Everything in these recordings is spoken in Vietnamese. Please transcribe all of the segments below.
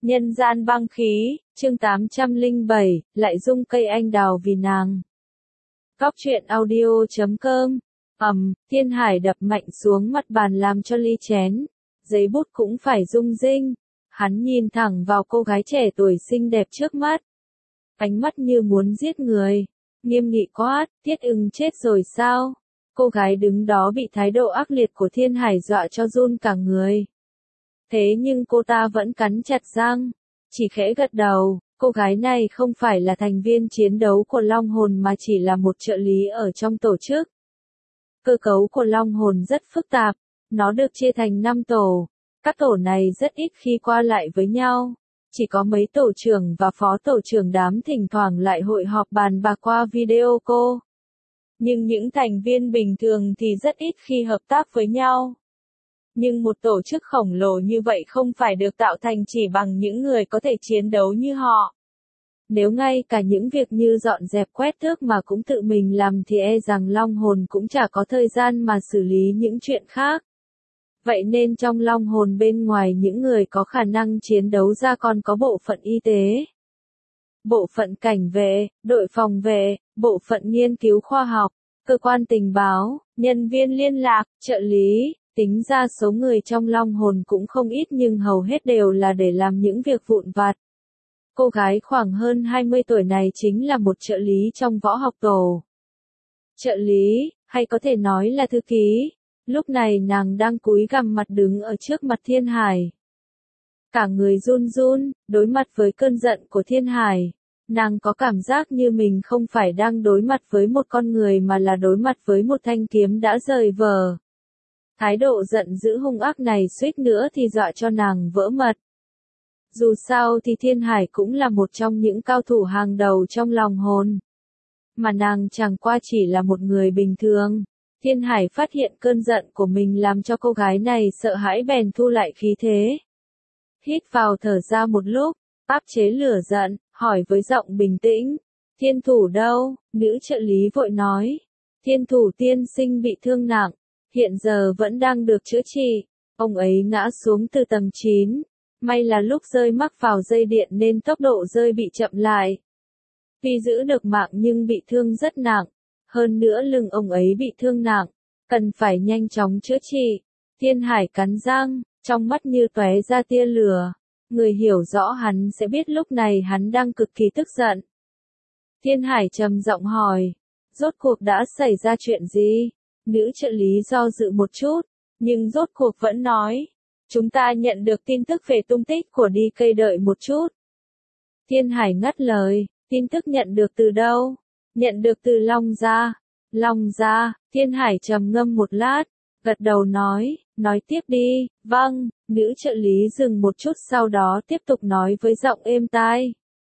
Nhân gian băng khí, chương 807, lại dung cây anh đào vì nàng. Góc truyện audio.com. Thiên Hải đập mạnh xuống mặt bàn làm cho ly chén, giấy bút cũng phải rung rinh. Hắn nhìn thẳng vào cô gái trẻ tuổi xinh đẹp trước mắt. Ánh mắt như muốn giết người, nghiêm nghị quát, Tiết Ưng chết rồi sao? Cô gái đứng đó bị thái độ ác liệt của Thiên Hải dọa cho run cả người. Thế nhưng cô ta vẫn cắn chặt răng, chỉ khẽ gật đầu. Cô gái này không phải là thành viên chiến đấu của Long Hồn mà chỉ là một trợ lý ở trong tổ chức. Cơ cấu của Long Hồn rất phức tạp, nó được chia thành 5 tổ. Các tổ này rất ít khi qua lại với nhau, chỉ có mấy tổ trưởng và phó tổ trưởng đám thỉnh thoảng lại hội họp bàn bạc qua video call. Nhưng những thành viên bình thường thì rất ít khi hợp tác với nhau. Nhưng một tổ chức khổng lồ như vậy không phải được tạo thành chỉ bằng những người có thể chiến đấu như họ. Nếu ngay cả những việc như dọn dẹp quét tước mà cũng tự mình làm thì e rằng Long Hồn cũng chả có thời gian mà xử lý những chuyện khác. Vậy nên trong Long Hồn bên ngoài những người có khả năng chiến đấu ra còn có bộ phận y tế, bộ phận cảnh vệ, đội phòng vệ, bộ phận nghiên cứu khoa học, cơ quan tình báo, nhân viên liên lạc, trợ lý. Tính ra số người trong Long Hồn cũng không ít nhưng hầu hết đều là để làm những việc vụn vặt. Cô gái khoảng hơn 20 tuổi này chính là một trợ lý trong võ học tổ. Trợ lý, hay có thể nói là thư ký. Lúc này nàng đang cúi gằm mặt đứng ở trước mặt Thiên Hải. Cả người run run, đối mặt với cơn giận của Thiên Hải. Nàng có cảm giác như mình không phải đang đối mặt với một con người mà là đối mặt với một thanh kiếm đã rời vỏ. Thái độ giận dữ hung ác này suýt nữa thì dọa cho nàng vỡ mật. Dù sao thì Thiên Hải cũng là một trong những cao thủ hàng đầu trong Long Hồn. Mà nàng chẳng qua chỉ là một người bình thường. Thiên Hải phát hiện cơn giận của mình làm cho cô gái này sợ hãi bèn thu lại khí thế. Hít vào thở ra một lúc, áp chế lửa giận, hỏi với giọng bình tĩnh. Thiên thủ đâu? Nữ trợ lý vội nói. Thiên thủ tiên sinh bị thương nặng. Hiện giờ vẫn đang được chữa trị, ông ấy ngã xuống từ tầng 9, may là lúc rơi mắc vào dây điện nên tốc độ rơi bị chậm lại. Tuy giữ được mạng nhưng bị thương rất nặng, hơn nữa lưng ông ấy bị thương nặng, cần phải nhanh chóng chữa trị. Thiên Hải cắn răng, trong mắt như tóe ra tia lửa, người hiểu rõ hắn sẽ biết lúc này hắn đang cực kỳ tức giận. Thiên Hải trầm giọng hỏi, rốt cuộc đã xảy ra chuyện gì? Nữ trợ lý do dự một chút, nhưng rốt cuộc vẫn nói. Chúng ta nhận được tin tức về tung tích của DK, đợi một chút. Thiên Hải ngắt lời, tin tức nhận được từ đâu? Nhận được từ Long Gia. Long Gia, Thiên Hải trầm ngâm một lát, gật đầu nói tiếp đi. Vâng, nữ trợ lý dừng một chút sau đó tiếp tục nói với giọng êm tai.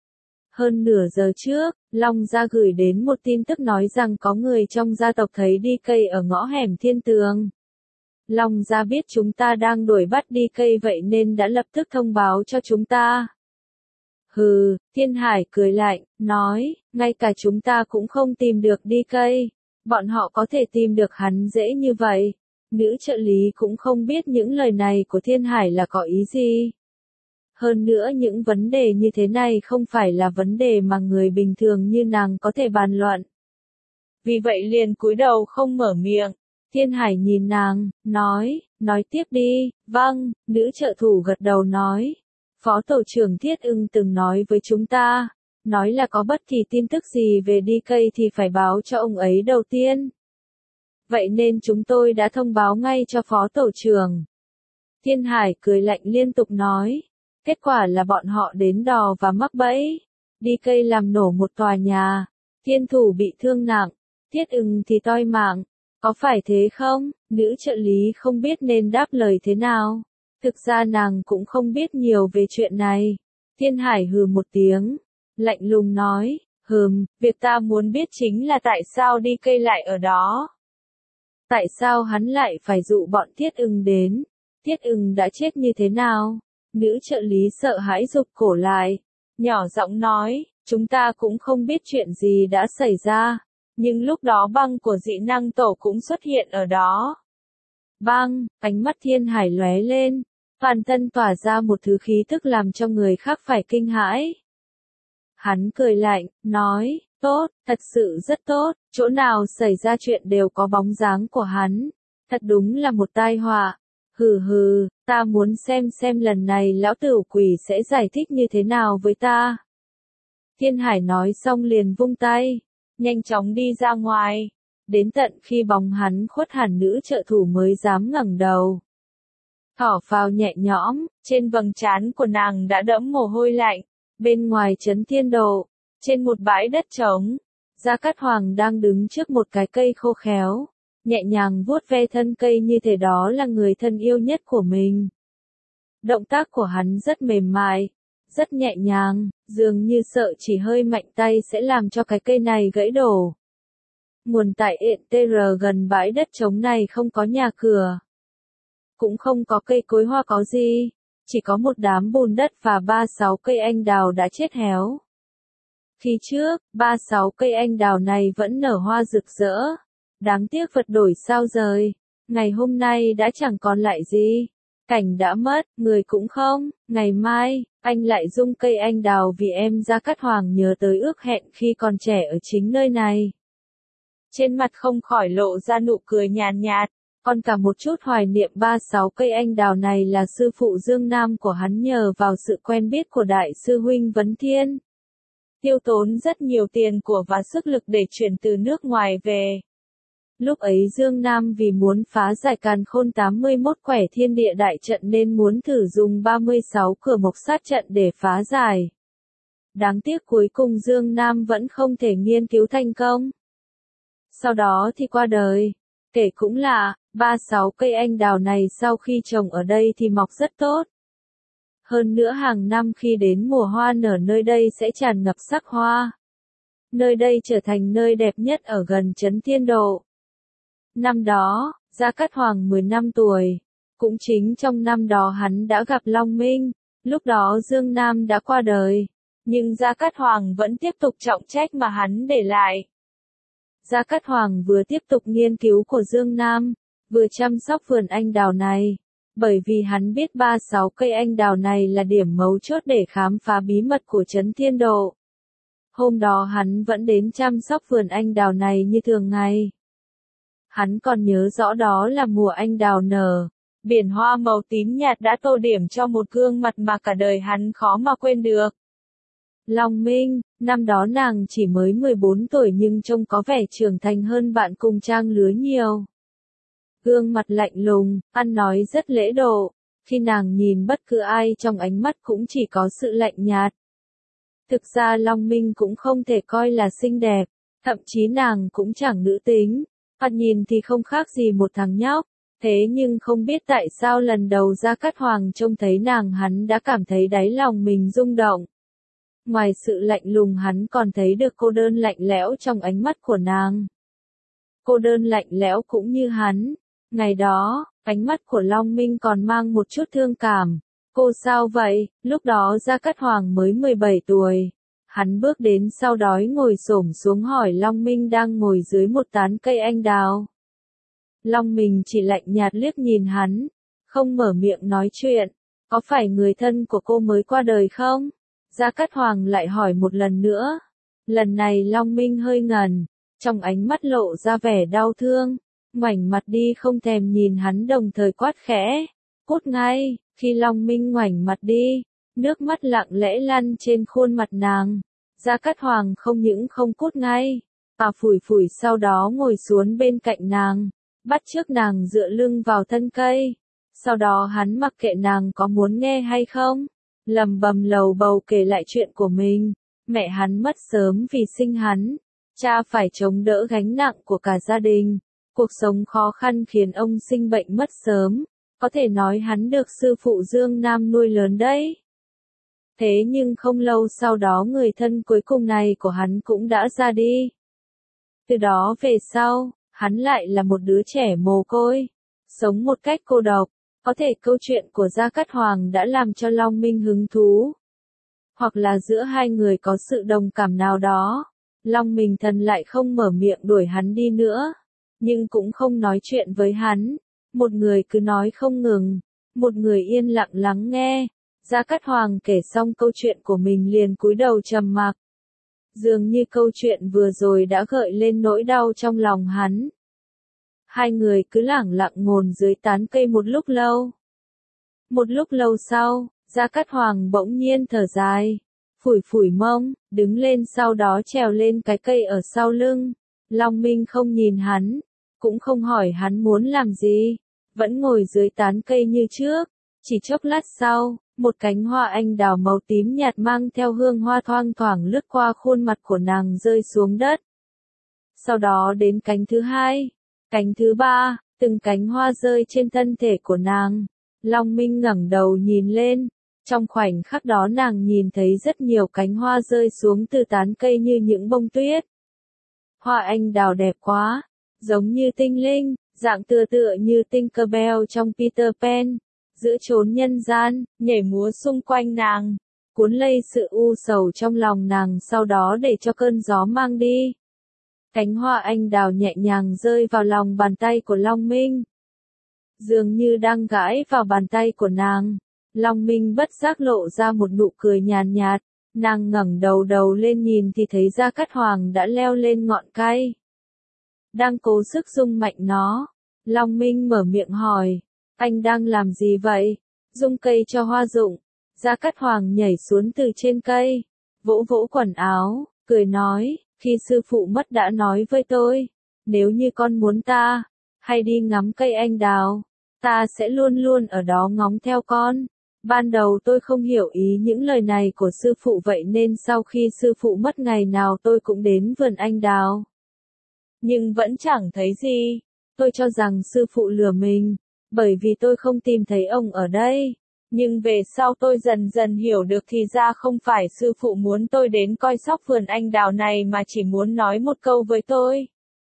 Hơn nửa giờ trước, Long Gia gửi đến một tin tức nói rằng có người trong gia tộc thấy DK ở ngõ hẻm Thiên Tường. Long Gia biết chúng ta đang đuổi bắt DK vậy nên đã lập tức thông báo cho chúng ta. Hừ, Thiên Hải cười lạnh, nói, ngay cả chúng ta cũng không tìm được DK. Bọn họ có thể tìm được hắn dễ như vậy. Nữ trợ lý cũng không biết những lời này của Thiên Hải là có ý gì. Hơn nữa những vấn đề như thế này không phải là vấn đề mà người bình thường như nàng có thể bàn luận. Vì vậy liền cúi đầu không mở miệng. Thiên Hải nhìn nàng, nói tiếp đi. Vâng, nữ trợ thủ gật đầu nói. Phó tổ trưởng Thiết Ưng từng nói với chúng ta, nói là có bất kỳ tin tức gì về DK thì phải báo cho ông ấy đầu tiên. Vậy nên chúng tôi đã thông báo ngay cho phó tổ trưởng. Thiên Hải cười lạnh liên tục nói. Kết quả là bọn họ đến đò và mắc bẫy. DK làm nổ một tòa nhà. Thiên thủ bị thương nặng. Thiết Ưng thì toi mạng. Có phải thế không? Nữ trợ lý không biết nên đáp lời thế nào. Thực ra nàng cũng không biết nhiều về chuyện này. Thiên Hải hừ một tiếng. Lạnh lùng nói. Việc ta muốn biết chính là tại sao DK lại ở đó. Tại sao hắn lại phải dụ bọn Thiết Ưng đến? Thiết Ưng đã chết như thế nào? Nữ trợ lý sợ hãi rụt cổ lại, nhỏ giọng nói, chúng ta cũng không biết chuyện gì đã xảy ra, nhưng lúc đó băng của dị năng tổ cũng xuất hiện ở đó. Băng, ánh mắt Thiên Hải lóe lên, Toàn thân tỏa ra một thứ khí tức làm cho người khác phải kinh hãi. Hắn cười lạnh, nói, tốt, thật sự rất tốt, chỗ nào xảy ra chuyện đều có bóng dáng của hắn. Thật đúng là một tai họa. Hừ hừ, ta muốn xem lần này lão tử quỷ sẽ giải thích như thế nào với ta. Thiên Hải nói xong liền vung tay, nhanh chóng đi ra ngoài. Đến tận khi bóng hắn khuất hẳn nữ trợ thủ mới dám ngẩng đầu. Thở phào nhẹ nhõm, trên vầng trán của nàng đã đẫm mồ hôi lạnh. Bên ngoài trấn Thiên Độ, trên một bãi đất trống, Gia Cát Hoàng đang đứng trước một cái cây khô khéo, nhẹ nhàng vuốt ve thân cây như thể đó là người thân yêu nhất của mình. Động tác của hắn rất mềm mại, rất nhẹ nhàng, dường như sợ chỉ hơi mạnh tay sẽ làm cho cái cây này gãy đổ. Nguồn tại ETR gần bãi đất trống này không có nhà cửa, cũng không có cây cối hoa có gì, chỉ có một đám bùn đất và 3-6 cây anh đào đã chết héo. Khi trước, 3-6 cây anh đào này vẫn nở hoa rực rỡ. Đáng tiếc vật đổi sao rời. Ngày hôm nay đã chẳng còn lại gì. Cảnh đã mất, người cũng không. Ngày mai, anh lại dung cây anh đào vì em Gia Cát Hoàng nhớ tới ước hẹn khi còn trẻ ở chính nơi này. Trên mặt không khỏi lộ ra nụ cười nhàn nhạt. Còn cả một chút hoài niệm 3-6 cây anh đào này là sư phụ Dương Nam của hắn nhờ vào sự quen biết của đại sư huynh Vấn Thiên. Tiêu tốn rất nhiều tiền của và sức lực để chuyển từ nước ngoài về. Lúc ấy Dương Nam vì muốn phá giải Càn Khôn 81 quẻ thiên địa đại trận nên muốn thử dùng 36 cửa mộc sát trận để phá giải. Đáng tiếc cuối cùng Dương Nam vẫn không thể nghiên cứu thành công. Sau đó thì qua đời. Kể cũng lạ, 36 cây anh đào này sau khi trồng ở đây thì mọc rất tốt. Hơn nữa hàng năm khi đến mùa hoa nở nơi đây sẽ tràn ngập sắc hoa. Nơi đây trở thành nơi đẹp nhất ở gần trấn Thiên Độ. Năm đó, Gia Cát Hoàng 10 năm tuổi. Cũng chính trong năm đó hắn đã gặp Long Minh. Lúc đó Dương Nam đã qua đời. Nhưng Gia Cát Hoàng vẫn tiếp tục trọng trách mà hắn để lại. Gia Cát Hoàng vừa tiếp tục nghiên cứu của Dương Nam, vừa chăm sóc vườn anh đào này. Bởi vì hắn biết 36 cây anh đào này là điểm mấu chốt để khám phá bí mật của trấn Thiên Độ. Hôm đó hắn vẫn đến chăm sóc vườn anh đào này như thường ngày. Hắn còn nhớ rõ đó là mùa anh đào nở. Biển hoa màu tím nhạt đã tô điểm cho một gương mặt mà cả đời hắn khó mà quên được. Long Minh, năm đó nàng chỉ mới 14 tuổi nhưng trông có vẻ trưởng thành hơn bạn cùng trang lứa nhiều. Gương mặt lạnh lùng, ăn nói rất lễ độ, khi nàng nhìn bất cứ ai trong ánh mắt cũng chỉ có sự lạnh nhạt. Thực ra Long Minh cũng không thể coi là xinh đẹp, thậm chí nàng cũng chẳng nữ tính, thoạt nhìn thì không khác gì một thằng nhóc, thế nhưng không biết tại sao lần đầu Gia Cát Hoàng trông thấy nàng hắn đã cảm thấy đáy lòng mình rung động. Ngoài sự lạnh lùng hắn còn thấy được cô đơn lạnh lẽo trong ánh mắt của nàng. Cô đơn lạnh lẽo cũng như hắn. Ngày đó, ánh mắt của Long Minh còn mang một chút thương cảm. Cô sao vậy? Lúc đó Gia Cát Hoàng mới 17 tuổi. Hắn bước đến sau đói ngồi xổm xuống hỏi Long Minh đang ngồi dưới một tán cây anh đào. Long Minh chỉ lạnh nhạt liếc nhìn hắn, không mở miệng nói chuyện. Có phải người thân của cô mới qua đời không? Gia Cát Hoàng lại hỏi một lần nữa. Lần này Long Minh hơi ngần, trong ánh mắt lộ ra vẻ đau thương, ngoảnh mặt đi không thèm nhìn hắn đồng thời quát khẽ. Cút ngay, khi Long Minh ngoảnh mặt đi, nước mắt lặng lẽ lăn trên khuôn mặt nàng. Gia Cát Hoàng không những không cút ngay, mà phủi phủi sau đó ngồi xuống bên cạnh nàng, bắt chước nàng dựa lưng vào thân cây. Sau đó hắn mặc kệ nàng có muốn nghe hay không, lầm bầm lầu bầu kể lại chuyện của mình. Mẹ hắn mất sớm vì sinh hắn, cha phải chống đỡ gánh nặng của cả gia đình. Cuộc sống khó khăn khiến ông sinh bệnh mất sớm, có thể nói hắn được sư phụ Dương Nam nuôi lớn đấy. Thế nhưng không lâu sau đó người thân cuối cùng này của hắn cũng đã ra đi. Từ đó về sau, hắn lại là một đứa trẻ mồ côi, sống một cách cô độc. Có thể câu chuyện của Gia Cát Hoàng đã làm cho Long Minh hứng thú. Hoặc là giữa hai người có sự đồng cảm nào đó. Long Minh Thần lại không mở miệng đuổi hắn đi nữa. Nhưng cũng không nói chuyện với hắn. Một người cứ nói không ngừng. một người yên lặng lắng nghe. Gia Cát Hoàng kể xong câu chuyện của mình liền cúi đầu trầm mặc. Dường như câu chuyện vừa rồi đã gợi lên nỗi đau trong lòng hắn. Hai người cứ lẳng lặng ngồi dưới tán cây một lúc lâu. Một lúc lâu sau, Gia Cát Hoàng bỗng nhiên thở dài, phủi phủi mông, đứng lên sau đó trèo lên cái cây ở sau lưng. Long Minh không nhìn hắn, cũng không hỏi hắn muốn làm gì, vẫn ngồi dưới tán cây như trước. Chỉ chốc lát sau, một cánh hoa anh đào màu tím nhạt mang theo hương hoa thoang thoảng lướt qua khuôn mặt của nàng rơi xuống đất. Sau đó đến cánh thứ hai, cánh thứ ba, từng cánh hoa rơi trên thân thể của nàng. Long Minh ngẩng đầu nhìn lên, trong khoảnh khắc đó nàng nhìn thấy rất nhiều cánh hoa rơi xuống từ tán cây như những bông tuyết. Hoa anh đào đẹp quá, giống như tinh linh, dạng tựa tựa như Tinkerbell trong Peter Pan, giữa chốn nhân gian, nhảy múa xung quanh nàng, cuốn lấy sự u sầu trong lòng nàng sau đó để cho cơn gió mang đi. Cánh hoa anh đào nhẹ nhàng rơi vào lòng bàn tay của Long Minh. Dường như đang gãi vào bàn tay của nàng. Long Minh bất giác lộ ra một nụ cười nhàn nhạt. Nàng ngẩng đầu lên nhìn thì thấy Gia Cát Hoàng đã leo lên ngọn cây. Đang cố sức rung mạnh nó. Long Minh mở miệng hỏi. Anh đang làm gì vậy? Rung cây cho hoa rụng. Gia Cát Hoàng nhảy xuống từ trên cây. Vỗ vỗ quần áo, cười nói. Khi sư phụ mất đã nói với tôi. Nếu như con muốn ta, hay đi ngắm cây anh đào, ta sẽ luôn luôn ở đó ngóng theo con. Ban đầu tôi không hiểu ý những lời này của sư phụ vậy nên sau khi sư phụ mất ngày nào tôi cũng đến vườn anh đào. Nhưng vẫn chẳng thấy gì. Tôi cho rằng sư phụ lừa mình, bởi vì tôi không tìm thấy ông ở đây. Nhưng về sau tôi dần dần hiểu được thì ra không phải sư phụ muốn tôi đến coi sóc vườn anh đào này mà chỉ muốn nói một câu với tôi.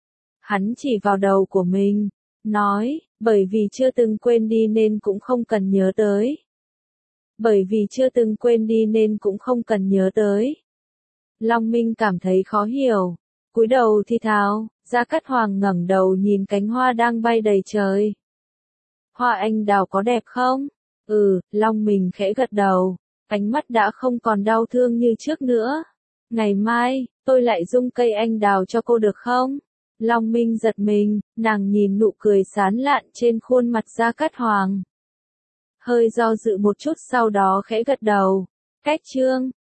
Hắn chỉ vào đầu của mình, nói, bởi vì chưa từng quên đi nên cũng không cần nhớ tới. Bởi vì chưa từng quên đi nên cũng không cần nhớ tới. Long Minh cảm thấy khó hiểu, cúi đầu thì thào. Gia Cát Hoàng ngẩng đầu nhìn cánh hoa đang bay đầy trời. Hoa anh đào có đẹp không? Long Minh khẽ gật đầu, ánh mắt đã không còn đau thương như trước nữa. Ngày mai, tôi lại rung cây anh đào cho cô được không? Long Minh giật mình, nàng nhìn nụ cười sán lạn trên khuôn mặt Gia Cát Hoàng. Hơi do dự một chút sau đó khẽ gật đầu. Cách chương